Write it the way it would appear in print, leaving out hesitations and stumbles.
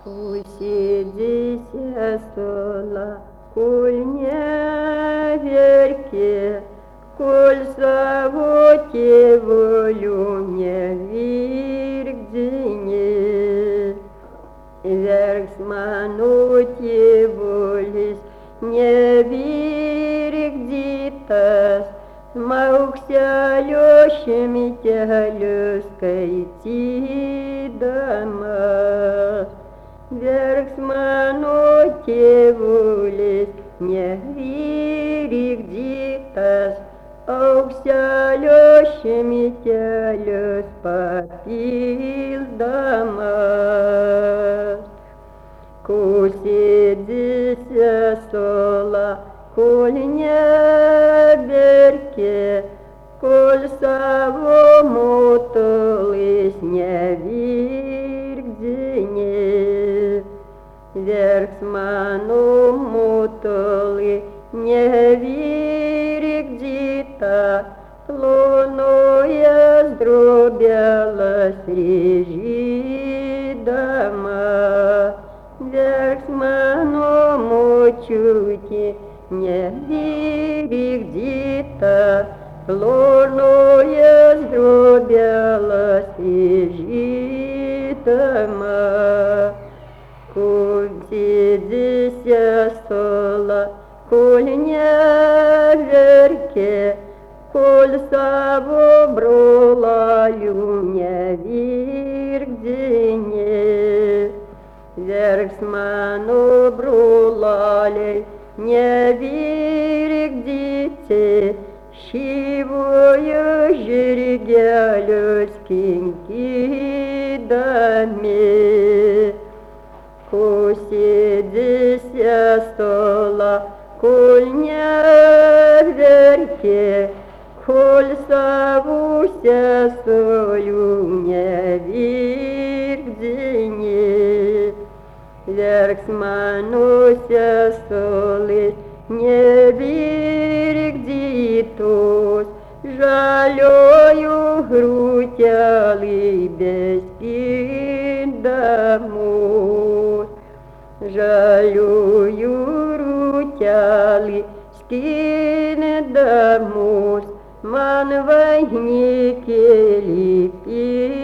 Užsėdėsi sola, kol neverki, kol savo tėvulių nevirgdini. Verks mano tėvulis nevirgdytas, maukselio šimtelius skaitydamas. Verks mano tėvulis nevirgdytas, aukselio šimtelius papildamas. Kol sėdėsi sola, kol neverki, kol savo motulis nevirgdini. Verks mano motuli nevirgdyta, plonuojas drobelas rėžydama. Verks mano močiutė nevirgdyta, plonuojas drobelas rėžydama. Kol sėdėsi sola, kol neverki, kol savo brolalių nevirgdini. Verks mano brolaliai nevirgdyti, šyvojo žirgelius kinkydami. Kol sėdėsi sola, kol neverki, kol savo sesolių nevirgdini. Verks mano sesolis nevirgdytos, žaliojų grūtelį beskindamos. Žaliojų grūtelį skindamos, man vainikėlį